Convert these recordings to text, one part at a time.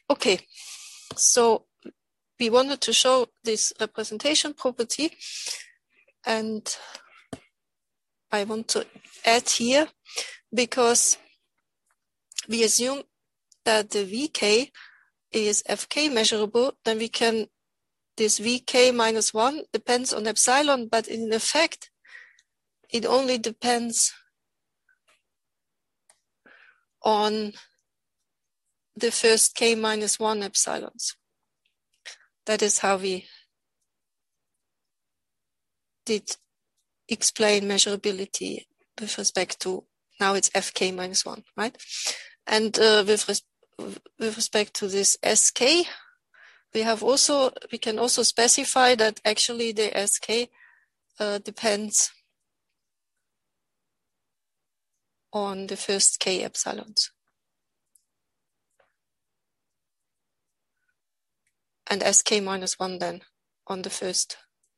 Okay, so we wanted to show this representation property, and I want to add here, because we assume that the Vk is Fk measurable, then we can, this Vk minus 1 depends on epsilon, but in effect, it only depends on the first k minus 1 epsilons. That is how we did explain measurability with respect to, now it's Fk minus 1, right? And with respect to this Sk, we can also specify that actually the Sk depends on the first k epsilons. And Sk minus 1 then on the first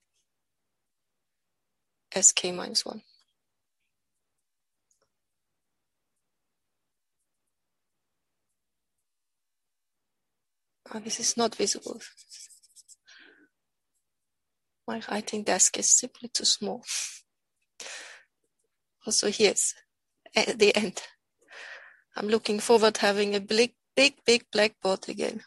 Sk minus 1. This is not visible. My writing desk is simply too small. Also here's at the end. I'm looking forward to having a big blackboard again.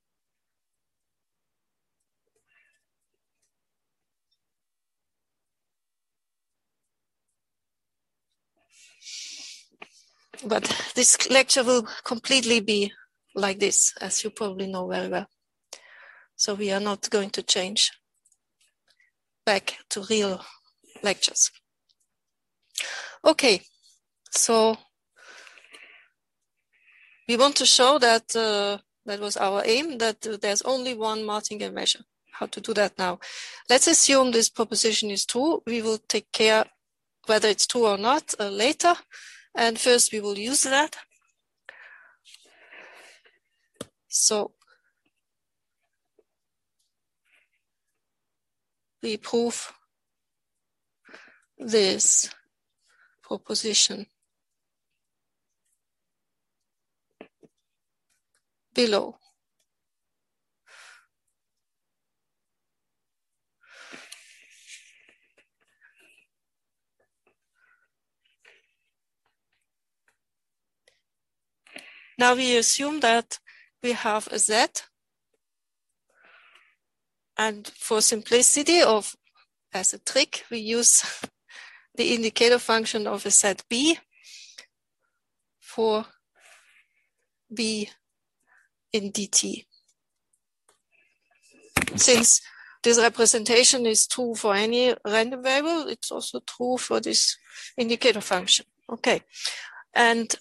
But this lecture will completely be like this, as you probably know very well. So we are not going to change back to real lectures. Okay, so we want to show that that was our aim, that there's only one martingale measure. How to do that now? Let's assume this proposition is true. We will take care whether it's true or not later. And first we will use that. So we prove this proposition below. Now we assume that we have a Z, and for simplicity of as a trick, we use the indicator function of a set B for B in dt. Since this representation is true for any random variable, it's also true for this indicator function. Okay, and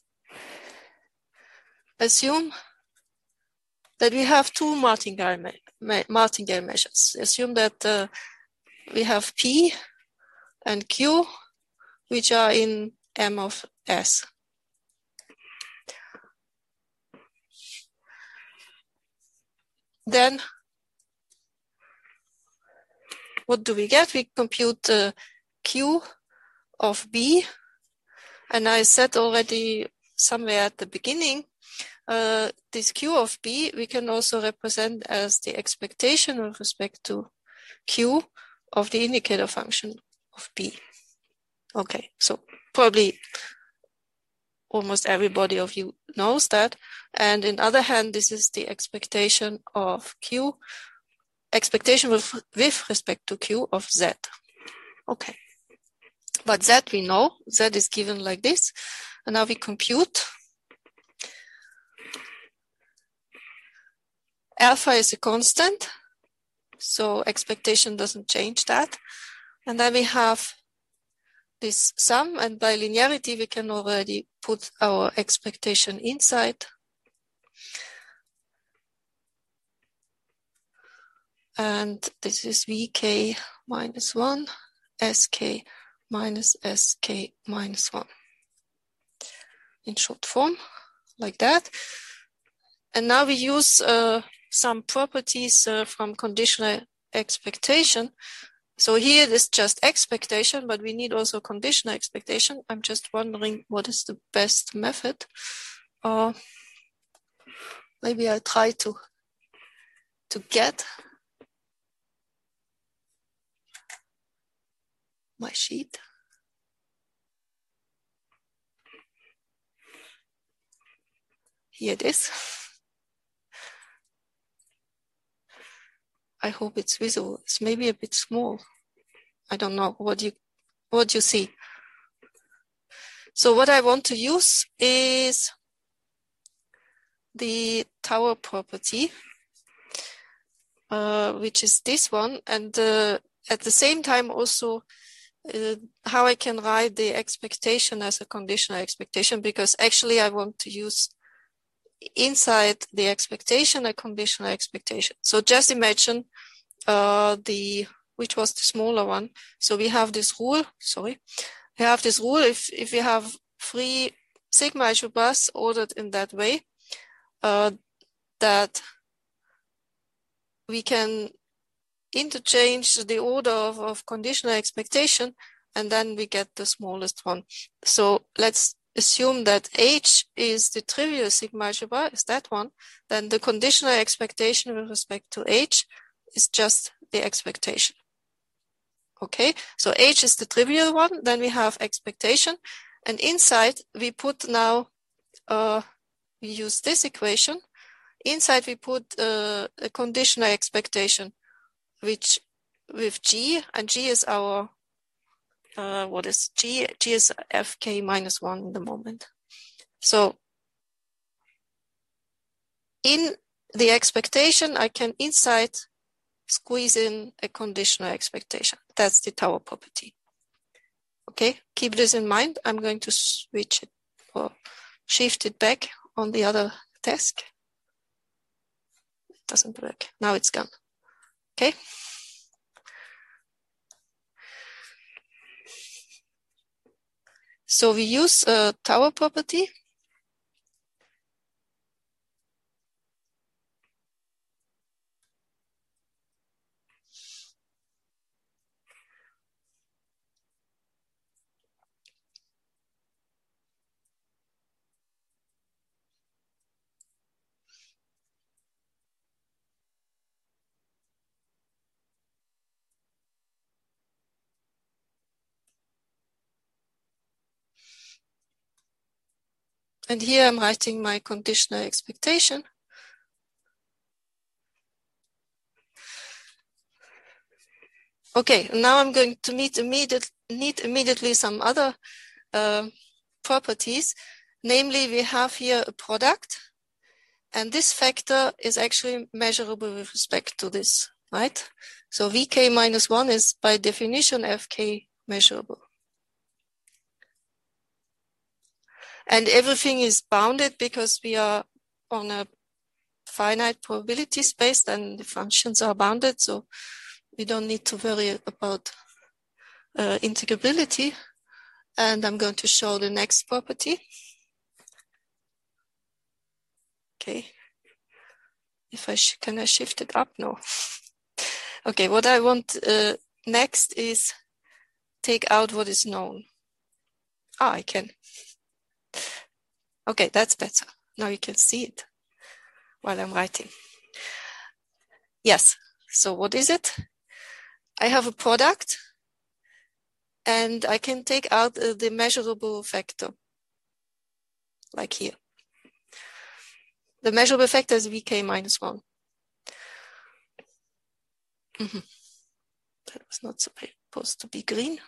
assume that we have two martingale measures. Assume that we have P and Q, which are in M of S. Then what do we get? We compute Q of B, and I said already somewhere at the beginning, this Q of B we can also represent as the expectation with respect to Q of the indicator function of B. Okay, so probably almost everybody of you knows that. And on the other hand, this is the expectation of Q, expectation with respect to Q of Z. Okay, but Z we know, Z is given like this. And now we compute. Alpha is a constant, so expectation doesn't change that. And then we have this sum, and by linearity we can already put our expectation inside. And this is Vk minus 1, Sk minus Sk minus 1. In short form, like that. And now we use some properties from conditional expectation. So here it is just expectation, but we need also conditional expectation. I'm just wondering what is the best method. Maybe I try to get my sheet. Here it is. I hope it's visible. It's maybe a bit small. I don't know what you see. So what I want to use is the tower property, which is this one, and at the same time also how I can write the expectation as a conditional expectation, because actually I want to use inside the expectation a conditional expectation. So just imagine which was the smaller one. So we have this rule, if we have 3 sigma algebras ordered in that way, that we can interchange the order of conditional expectation, and then we get the smallest one. So let's assume that H is the trivial sigma algebra, is that one. Then the conditional expectation with respect to H is just the expectation. Okay, so H is the trivial one, then we have expectation, and inside we put now, we use this equation. Inside we put a conditional expectation, which with G, and G is our, what is G? G is Fk minus 1 in the moment. So in the expectation, I can inside squeeze in a conditional expectation. That's the tower property. Okay, keep this in mind. I'm going to switch it or shift it back on the other desk. It doesn't work. Now it's gone. Okay. So we use a tower property. And here I'm writing my conditional expectation. Okay, now I'm going to need immediately some other properties. Namely, we have here a product, and this factor is actually measurable with respect to this, right? So Vk minus 1 is by definition Fk measurable. And everything is bounded because we are on a finite probability space, and the functions are bounded, so we don't need to worry about integrability. And I'm going to show the next property. Okay. If can I shift it up? No. Okay, what I want next is take out what is known. I can. Okay, that's better. Now you can see it while I'm writing. Yes, so what is it? I have a product, and I can take out the measurable factor, like here. The measurable factor is Vk minus 1. That was not supposed to be green.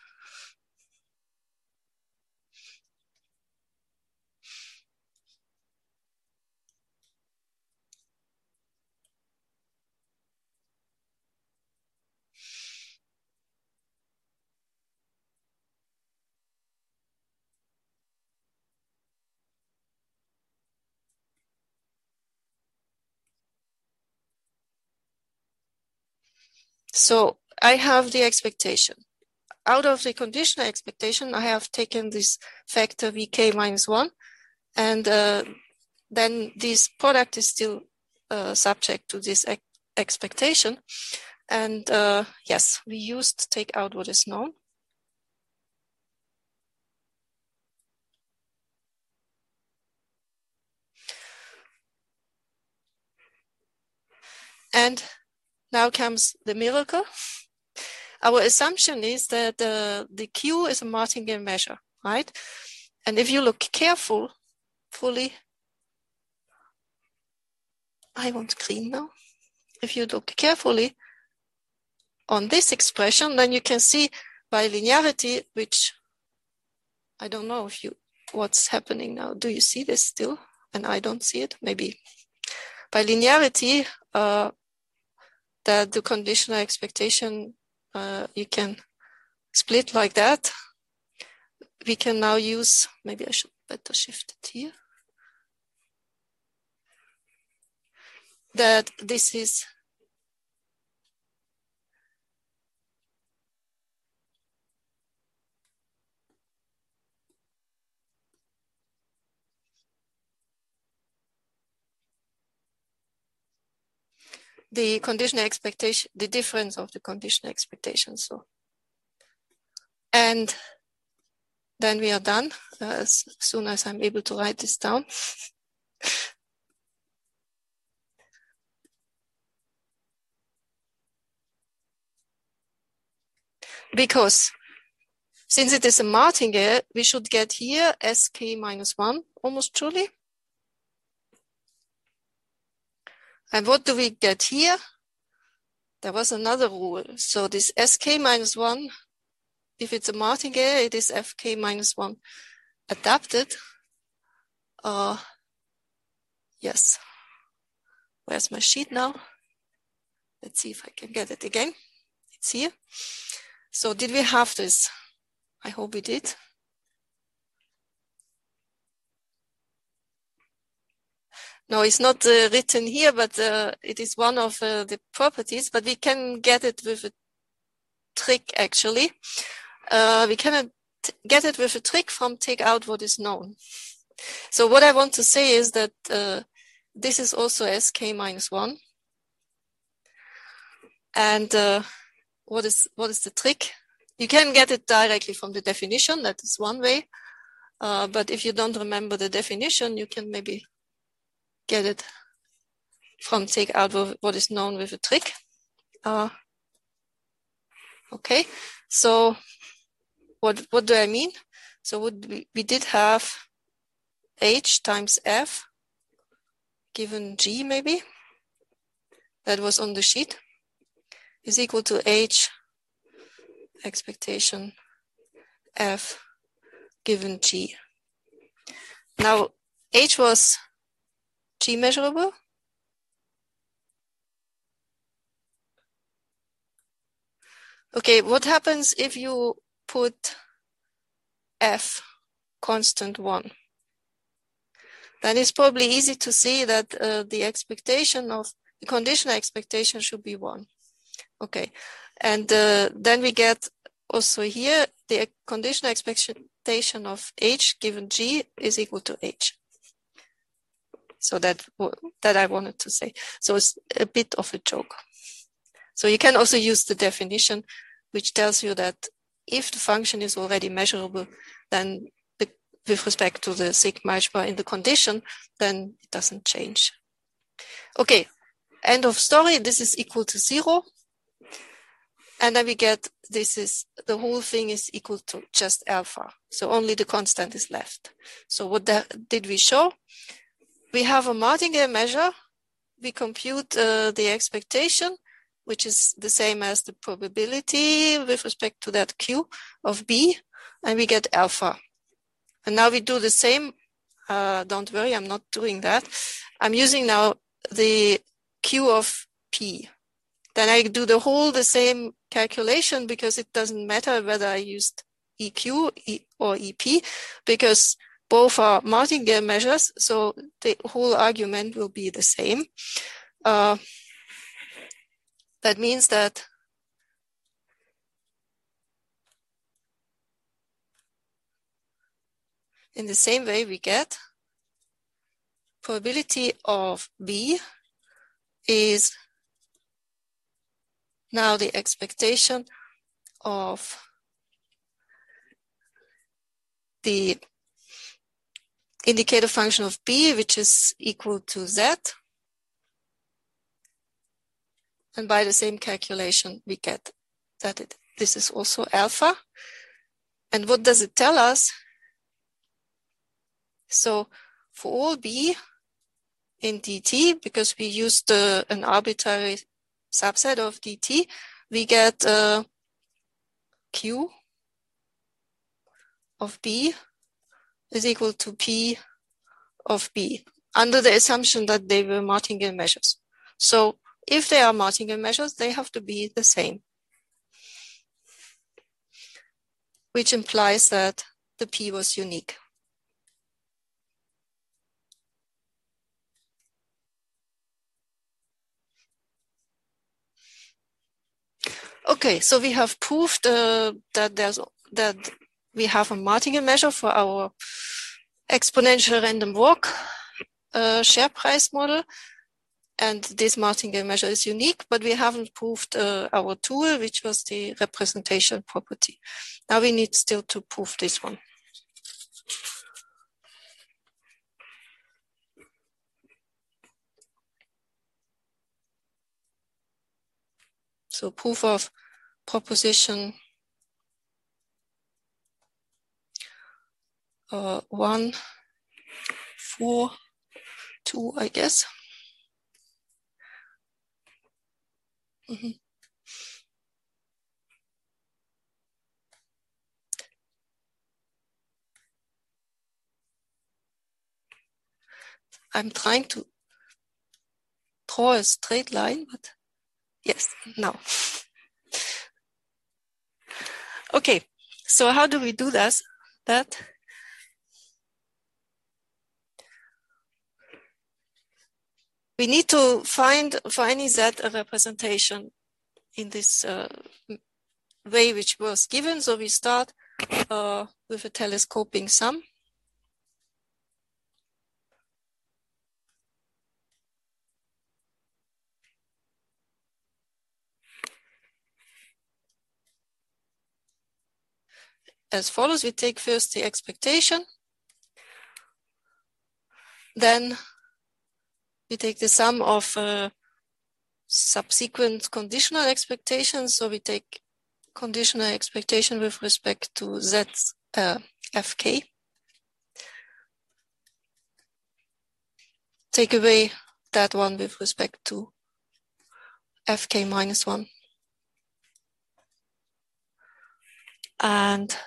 So I have the expectation. Out of the conditional expectation, I have taken this factor Vk minus 1, and then this product is still subject to this expectation. And yes, we used take out what is known. And now comes the miracle. Our assumption is that the Q is a martingale measure, right? And if you look fully, I want green now. If you look carefully on this expression, then you can see by linearity, which I don't know what's happening now. Do you see this still? And I don't see it, maybe. By linearity, that the conditional expectation, you can split like that. We can now use, maybe I should better shift it here. That this is the conditional expectation, the difference of the conditional expectation. So, and then we are done as soon as I'm able to write this down. Because since it is a martingale, we should get here sk minus 1 almost truly. And what do we get here? There was another rule. So this sk minus 1, if it's a martingale, it is fk minus 1 adapted. Yes. Where's my sheet now? Let's see if I can get it again. It's here. So did we have this? I hope we did. No, it's not written here, but it is one of the properties, but we can get it with a trick actually. We cannot get it with a trick from take out what is known. So what I want to say is that this is also sk minus 1. And what is the trick? You can get it directly from the definition. That is one way. But if you don't remember the definition, you can maybe get it from take out what is known with a trick. Okay, so what do I mean? So we did have h times f given g maybe, that was on the sheet, is equal to h expectation f given g. Now h was g measurable. Okay, what happens if you put f constant 1? Then it's probably easy to see that the expectation of the conditional expectation should be 1. Okay, and then we get also here the conditional expectation of h given g is equal to h. So that I wanted to say. So it's a bit of a joke. So you can also use the definition, which tells you that if the function is already measurable, then with respect to the sigma h bar in the condition, then it doesn't change. Okay, end of story. This is equal to 0. And then we get the whole thing is equal to just alpha. So only the constant is left. So what did we show? We have a martingale measure. We compute the expectation, which is the same as the probability with respect to that Q of B, and we get alpha. And now we do the same. Don't worry, I'm not doing that. I'm using now the Q of P. Then I do the same calculation because it doesn't matter whether I used EQ or EP because both are martingale measures. So the whole argument will be the same. That means that in the same way we get probability of B is now the expectation of the indicator function of B, which is equal to Z. And by the same calculation, we get that this is also alpha. And what does it tell us? So for all B in dt, because we used an arbitrary subset of dt, we get Q of B is equal to P of B, under the assumption that they were Martingale measures. So if they are Martingale measures, they have to be the same, which implies that the P was unique. Okay, so we have proved that we have a Martingale measure for our exponential random walk share price model, and this Martingale measure is unique, but we haven't proved our tool, which was the representation property. Now we need still to prove this one. So proof of proposition 1, 4, 2, I guess. I'm trying to draw a straight line, but yes, now. Okay, so how do we do that? We need to find for any z a representation in this way which was given. So we start with a telescoping sum. As follows: we take first the expectation, then we take the sum of subsequent conditional expectations. So we take conditional expectation with respect to z fk. Take away that one with respect to fk minus 1. And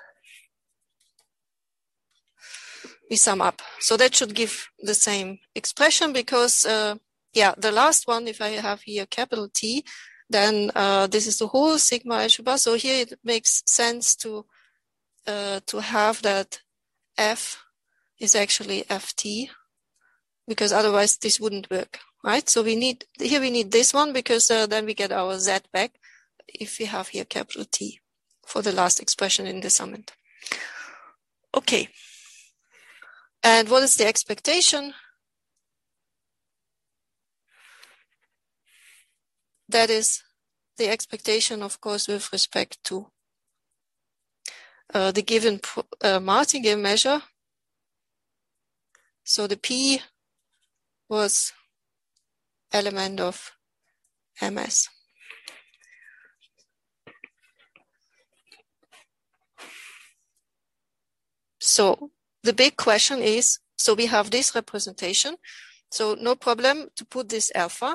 we sum up. So that should give the same expression because, the last one, if I have here capital T, then this is the whole sigma algebra. So here it makes sense to have that F is actually Ft, because otherwise this wouldn't work, right? So we need this one because then we get our Z back if we have here capital T for the last expression in the summand. Okay. And what is the expectation? That is the expectation, of course, with respect to the given Martingale measure. So the P was element of MS. So the big question is, so we have this representation, so no problem to put this alpha.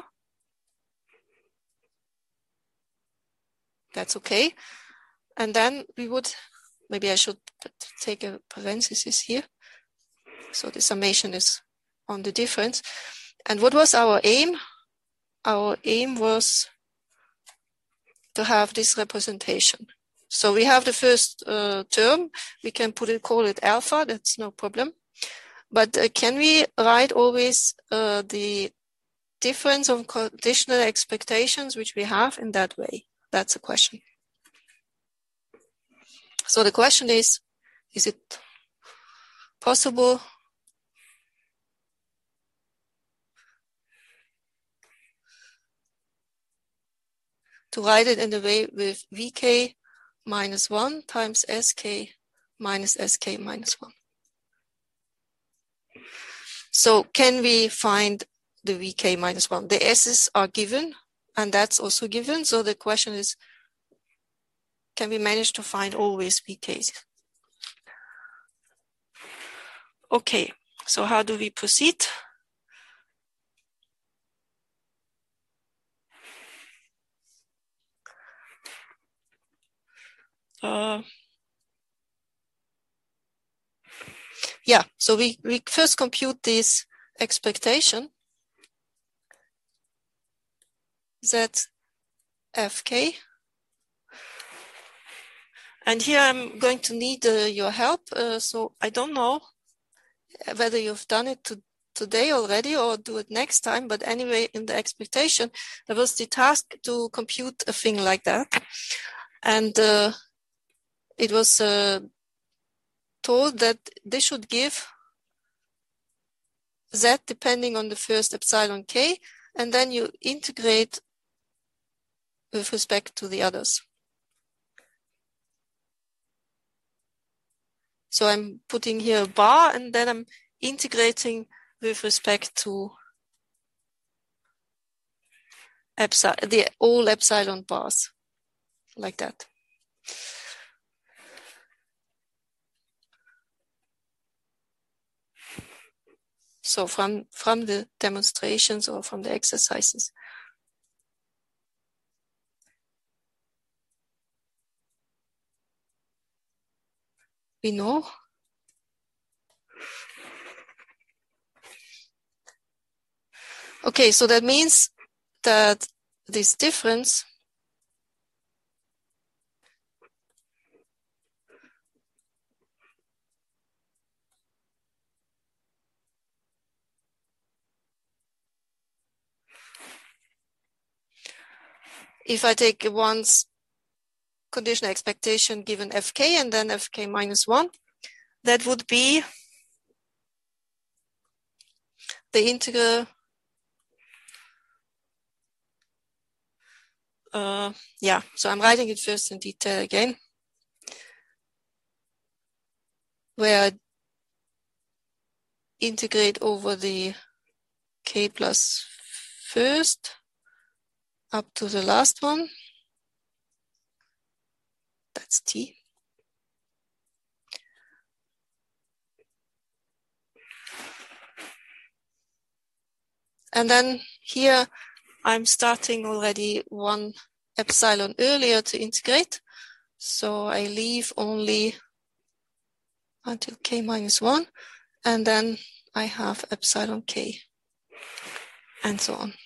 That's okay. And then we would, maybe I should take a parenthesis here. So the summation is on the difference. And what was our aim? Our aim was to have this representation. So we have the first term, we can call it alpha, that's no problem. But can we write always the difference of conditional expectations which we have in that way? That's a question. So the question is it possible to write it in the way with Vk minus 1 times Sk minus Sk minus 1? So can we find the Vk minus 1? The S's are given And that's also given. So the question is, can we manage to find always VKs? Okay, so how do we proceed? Yeah, so we first compute this expectation that Fk. And here I'm going to need your help. So I don't know whether you've done it today already or do it next time. But anyway, in the expectation, there was the task to compute a thing like that. And it was told that they should give Z depending on the first epsilon k, and then you integrate with respect to the others. So I'm putting here a bar, and then I'm integrating with respect to all epsilon bars, like that. So from the demonstrations or from the exercises. We know. Okay, so that means that this difference if I take one's conditional expectation given Fk and then Fk minus 1, that would be the integral. Yeah, so I'm writing it first in detail again, where I integrate over the k plus first up to the last one. That's t. And then here I'm starting already one epsilon earlier to integrate. So I leave only until k minus 1, and then I have epsilon k, and so on.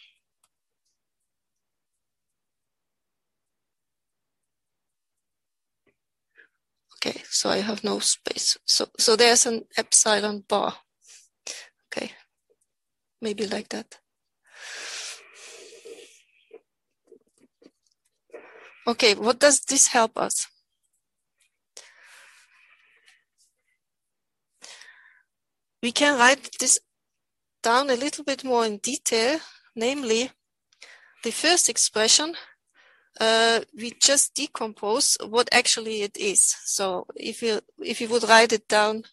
Okay, so I have no space. So there's an epsilon bar. Okay, maybe like that. Okay, what does this help us? We can write this down a little bit more in detail, namely the first expression, we just decompose what actually it is. So if you would write it down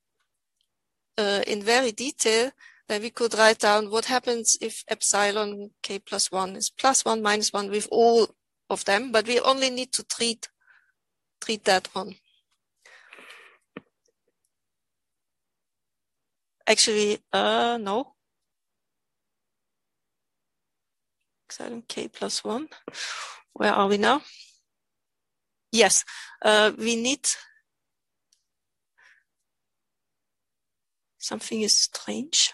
in very detail, then we could write down what happens if epsilon k plus 1 is plus 1, minus 1 with all of them, but we only need to treat that one. Actually, no. Epsilon k plus 1. Where are we now? Yes, we need, something is strange.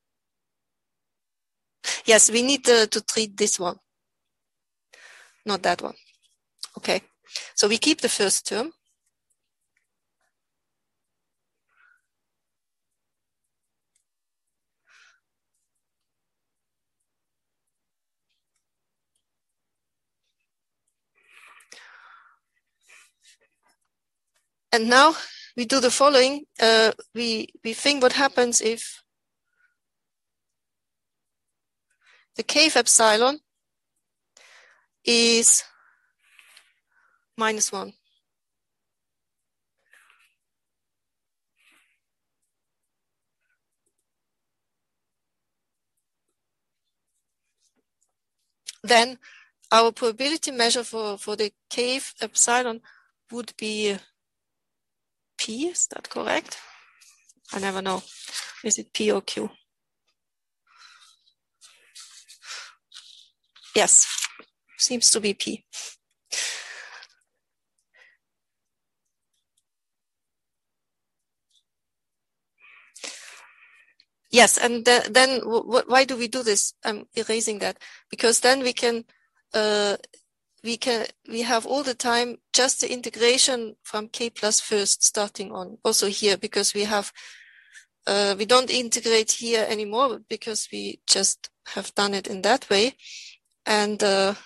Yes, we need to treat this one, not that one. Okay, so we keep the first term. And now we do the following. We think what happens if the k epsilon is minus 1. then our probability measure for the K epsilon would be P. Is that correct? I never know. Is it P or Q? Yes, seems to be P. Yes, and then why do we do this? I'm erasing that because then we have all the time just the integration from K plus first starting on also here, because we don't integrate here anymore because we just have done it in that way. And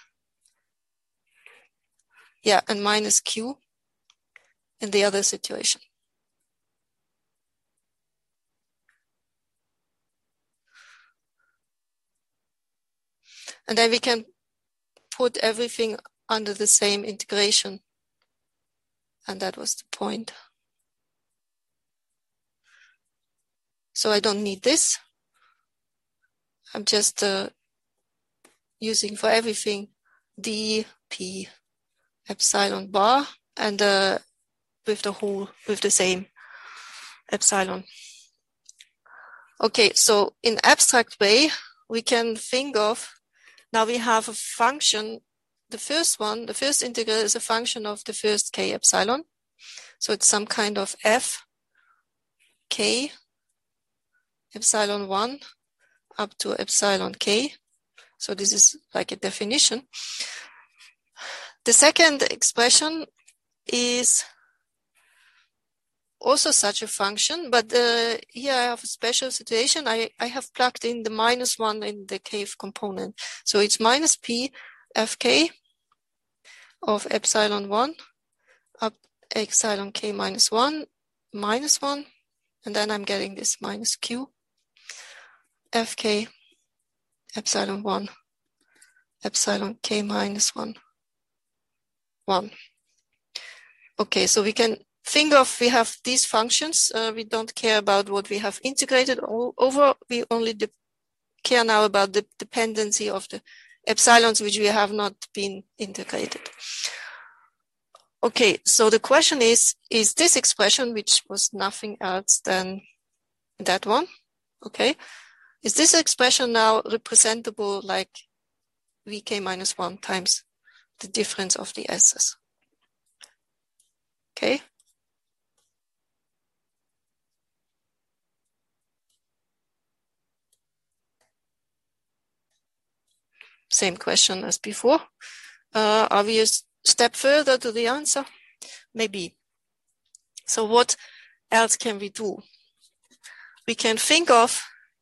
yeah, and minus Q in the other situation. And then we can put everything under the same integration. And that was the point. So I don't need this. I'm just using for everything d p epsilon bar and with the same epsilon. Okay, so in abstract way, we can think of, now we have a function, the first integral is a function of the first K epsilon. So it's some kind of f K epsilon 1 up to epsilon K. So this is like a definition. The second expression is also such a function, but here I have a special situation. I have plugged in the -1 in the K component. So it's minus P Fk of epsilon 1 up epsilon K minus 1, and then I'm getting this minus Q Fk epsilon 1 epsilon K minus 1, 1. Okay, so we can think of, we have these functions. We don't care about what we have integrated over. We only care now about the dependency of the epsilons, which we have not been integrated. Okay, so the question is this expression, which was nothing else than that one, okay, is this expression now representable like Vk minus 1 times the difference of the s's? Okay. Same question as before. Are we a step further to the answer? Maybe. So what else can we do? We can think of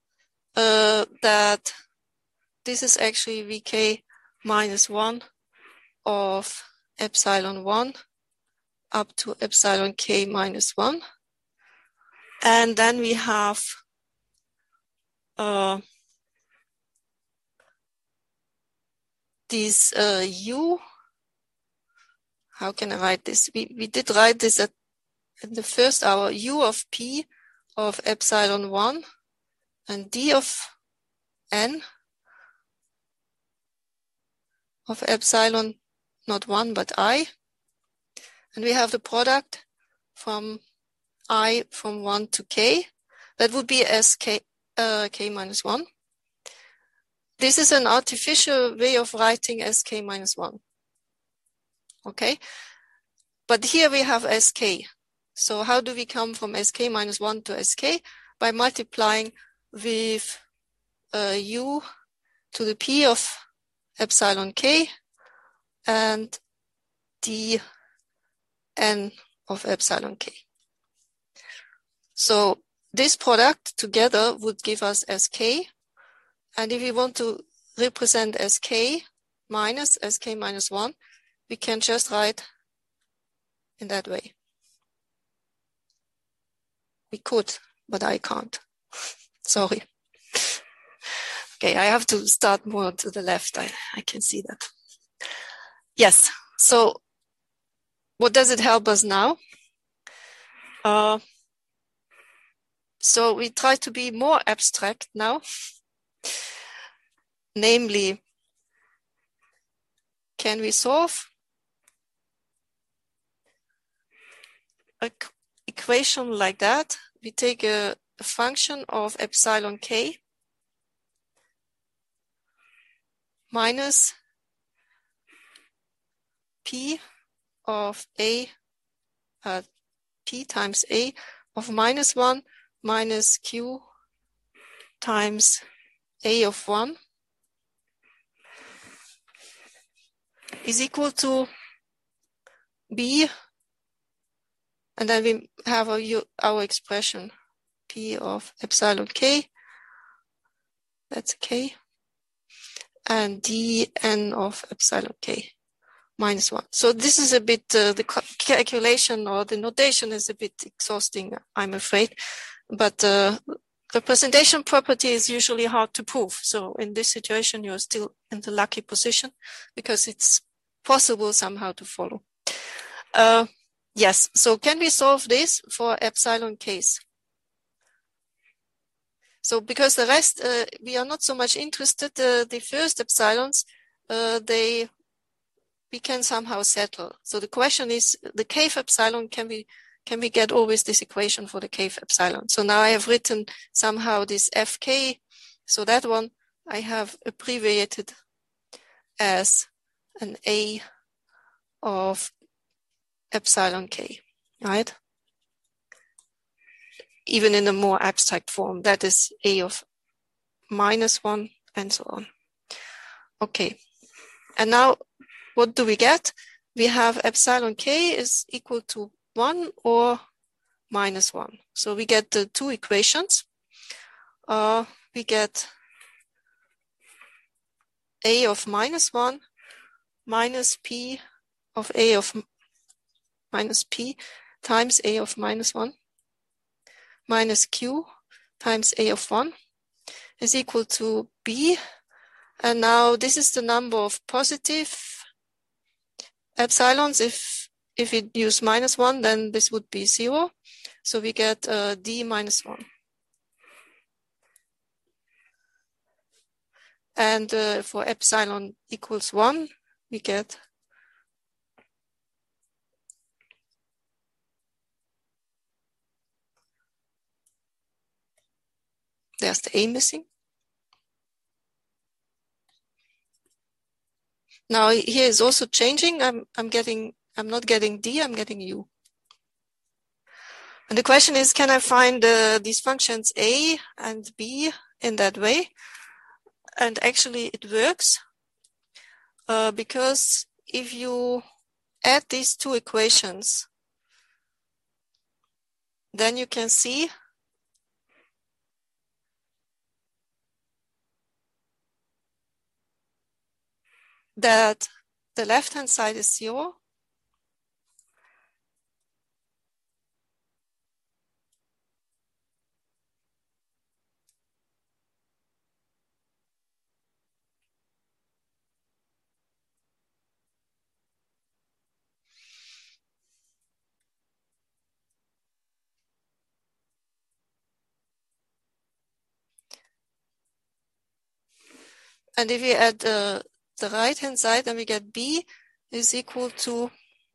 that this is actually Vk minus 1 of epsilon 1 up to epsilon K minus 1. And then we have this U. How can I write this? We did write this in the first hour, U of P of epsilon 1 and D of N of epsilon, not 1, but I. And we have the product from I from 1 to K. That would be Sk K minus 1. This is an artificial way of writing Sk minus 1. Okay, but here we have Sk. So how do we come from Sk minus 1 to Sk? By multiplying with U to the P of epsilon K and D N of epsilon K. So this product together would give us Sk. And if we want to represent Sk minus 1, we can just write in that way. We could, but I can't. Sorry. Okay, I have to start more to the left. I can see that. Yes, so what does it help us now? So we try to be more abstract now. Namely, can we solve an equation like that? We take a function of epsilon k minus p of a, p times a of -1 minus q times a of 1 is equal to b, and then we have our expression p of epsilon k, that's k, and dn of epsilon k -1. So this is a bit, the calculation or the notation is a bit exhausting, I'm afraid, but the representation property is usually hard to prove. So in this situation, you're still in the lucky position because it's possible somehow to follow. Yes, so can we solve this for epsilon case? So because the rest, we are not so much interested, the first epsilons, we can somehow settle. So the question is, the kth epsilon, can we get always this equation for the kth epsilon? So now I have written somehow this fk, so that one I have abbreviated as an a of epsilon k, right? Even in a more abstract form, that is a of -1 and so on. Okay, and now what do we get? We have epsilon k is equal to 1 or -1. So we get the two equations. We get a of -1 minus p of a of minus p times a of -1 minus q times a of 1 is equal to b. And now this is the number of positive epsilons. If we use -1, then this would be 0. So we get d -1. And for epsilon equals 1, we get there's the a missing. Now here is also changing. I'm not getting d, I'm getting u. And the question is, can I find these functions a and b in that way? And actually it works because if you add these two equations, then you can see that the left-hand side is 0. And if we add the right-hand side, then we get b is equal to,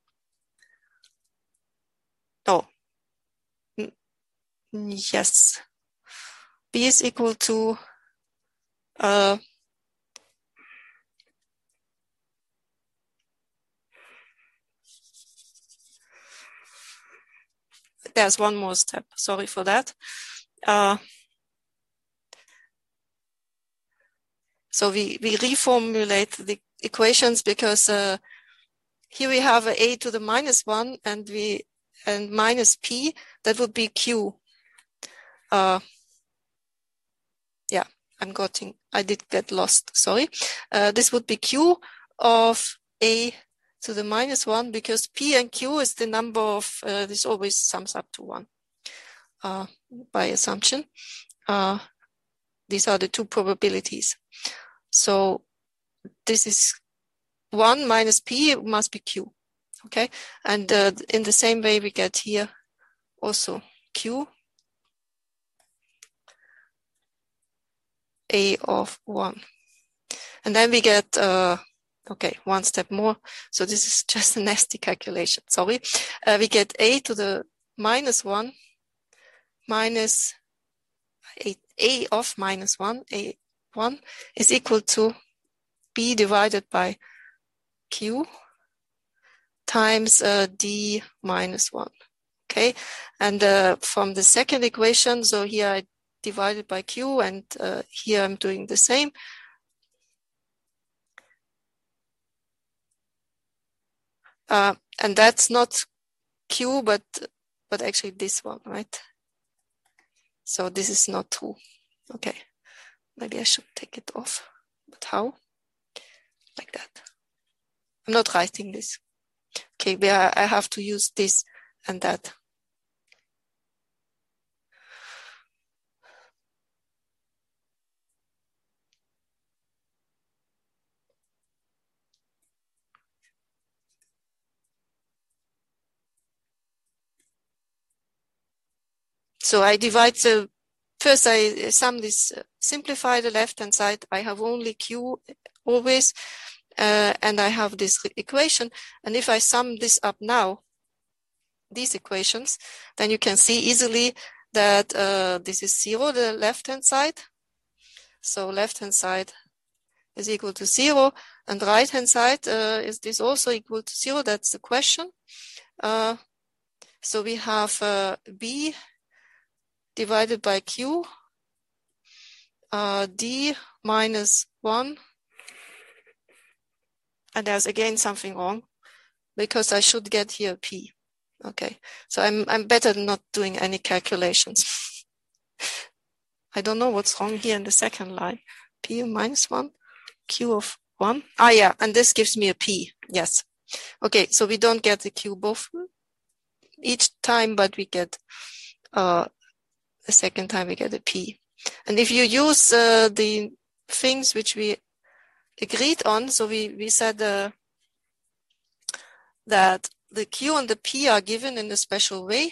yes, b is equal to there's one more step, sorry for that. So we reformulate the equations because here we have a to the -1 and minus p, that would be q. Yeah, I did get lost, sorry. This would be q of a to the -1 because p and q is the number of, this always sums up to 1 by assumption. These are the two probabilities. So this is 1 minus p, it must be q, okay? And in the same way we get here also q, a of 1. And then we get Okay, one step more. So this is just a nasty calculation. Sorry. We get a to the minus 1 minus a of minus 1, a1 is equal to b divided by q times d minus 1. Okay, and from the second equation, so here I divided by q, and here I'm doing the same. And that's not q, but actually this one, right? So this is not 2. Okay, maybe I should take it off. But how? Like that. I'm not writing this. Okay, I have to use this and that. So I divide the, first I sum this, simplify the left-hand side. I have only q always, and I have this equation. And if I sum this up now, these equations, then you can see easily that this is 0, the left-hand side. So left-hand side is equal to 0, and right-hand side is this also equal to 0? That's the question. So we have b divided by q, d minus 1, and there's again something wrong because I should get here p. Okay, so I'm better not doing any calculations. I don't know what's wrong here in the second line. P minus 1, q of 1. Ah, yeah, and this gives me a p. Yes. Okay, so we don't get the q both each time, but we get the second time we get a p. And if you use the things which we agreed on, so we said that the q and the p are given in a special way.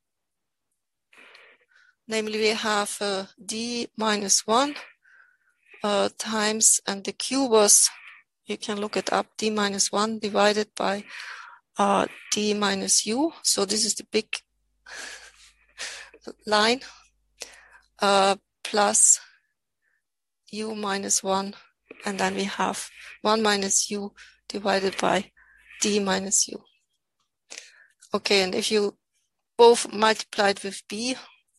Namely, we have d minus 1 times, and the q was, you can look it up, d minus 1 divided by d minus u. So this is the big line, plus u minus 1, and then we have 1 minus u divided by d minus u. Okay, and if you both multiplied with b,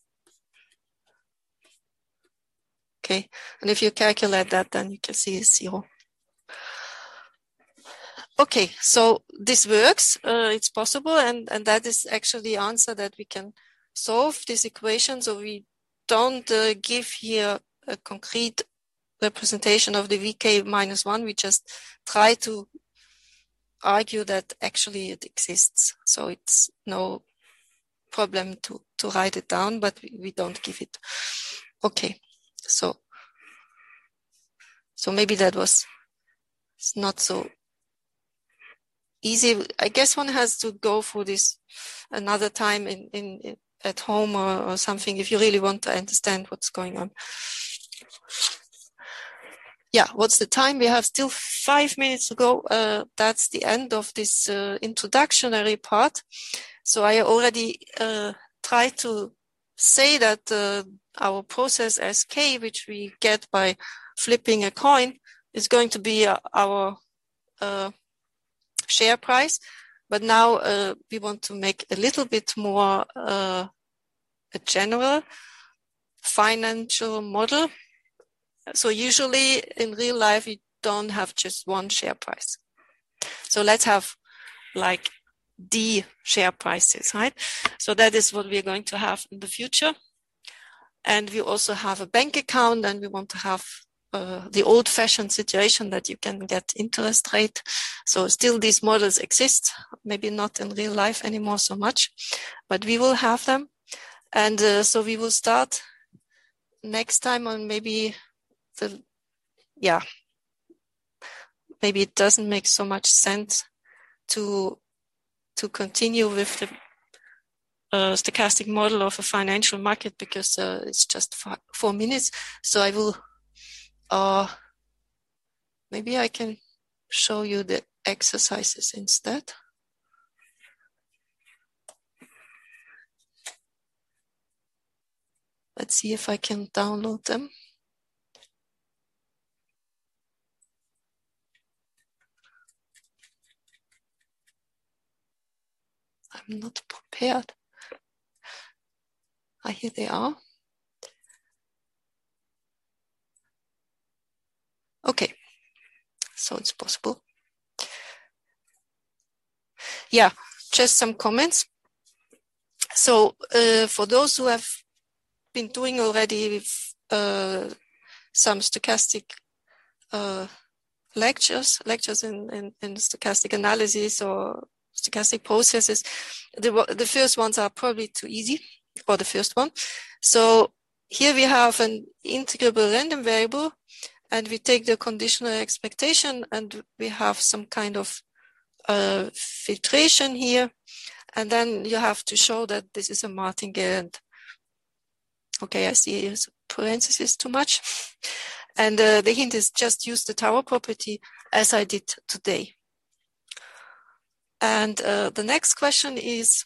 okay, and if you calculate that, then you can see it's 0. Okay, so this works, it's possible, and that is actually the answer that we can solve this equation. So we don't give here a concrete representation of the vk minus 1, we just try to argue that actually it exists. So it's no problem to write it down, but we don't give it. Okay, so maybe that was not so easy. I guess one has to go through this another time in at home or something if you really want to understand what's going on. Yeah, what's the time? We have still 5 minutes to go. That's the end of this introductory part. So I already tried to say that our process SK, which we get by flipping a coin, is going to be our share price. But now we want to make a little bit more a general financial model. So usually in real life, you don't have just one share price. So let's have like D share prices, right? So that is what we're going to have in the future. And we also have a bank account, and we want to have the old-fashioned situation that you can get interest rate. So still these models exist, maybe not in real life anymore so much, but we will have them. And so we will start next time on maybe maybe it doesn't make so much sense to continue with the stochastic model of a financial market because it's just 4 minutes. So I will, maybe I can show you the exercises instead. Let's see if I can download them. I'm not prepared. Here they are. Okay, so it's possible. Yeah, just some comments. So for those who have been doing already some stochastic lectures in stochastic analysis or stochastic processes, the first ones are probably too easy, or the first one. So here we have an integrable random variable, and we take the conditional expectation, and we have some kind of filtration here, and then you have to show that this is a martingale. And okay, I see parentheses too much. And the hint is just use the Tower property as I did today. And the next question is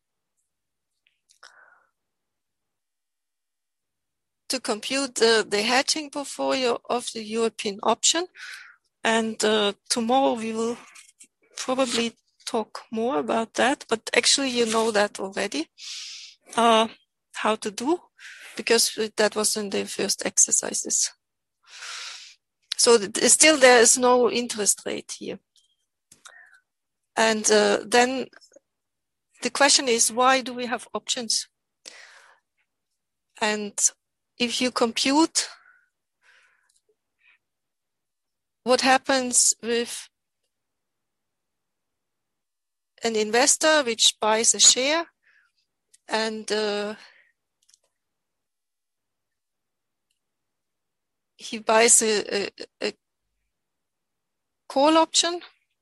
to compute the hedging portfolio of the European option. And tomorrow we will probably talk more about that, but actually you know that already, how to do, because that was in the first exercises. So still there is no interest rate here. And then the question is, why do we have options? And if you compute what happens with an investor which buys a share and he buys a call option,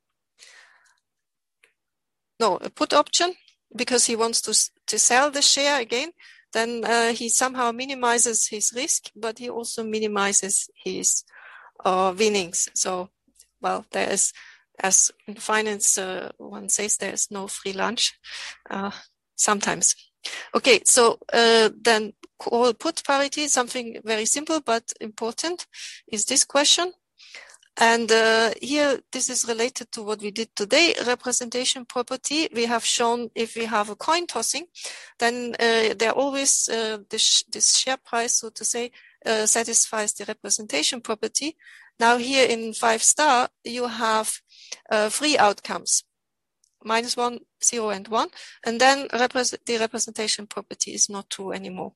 no, a put option, because he wants to sell the share again, then he somehow minimizes his risk, but he also minimizes his winnings. So, well, there is, as in finance, one says there is no free lunch sometimes. Okay, so then call put parity, something very simple but important, is this question. And here, this is related to what we did today, representation property. We have shown if we have a coin tossing, then there always, this share price, so to say, satisfies the representation property. Now here in 5-star, you have 3 outcomes, -1, 0, and 1. And then the representation property is not true anymore.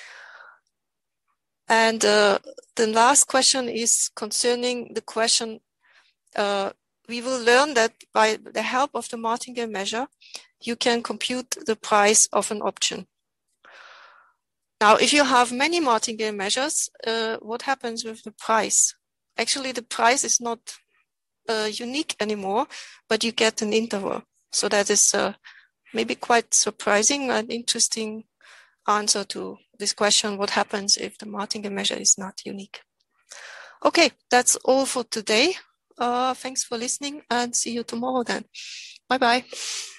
And the last question is concerning the question, we will learn that by the help of the martingale measure, you can compute the price of an option. Now, if you have many martingale measures, what happens with the price? Actually, the price is not unique anymore, but you get an interval. So that is maybe quite surprising and interesting answer to this question, what happens if the martingale measure is not unique? Okay, that's all for today. Thanks for listening and see you tomorrow then. Bye-bye.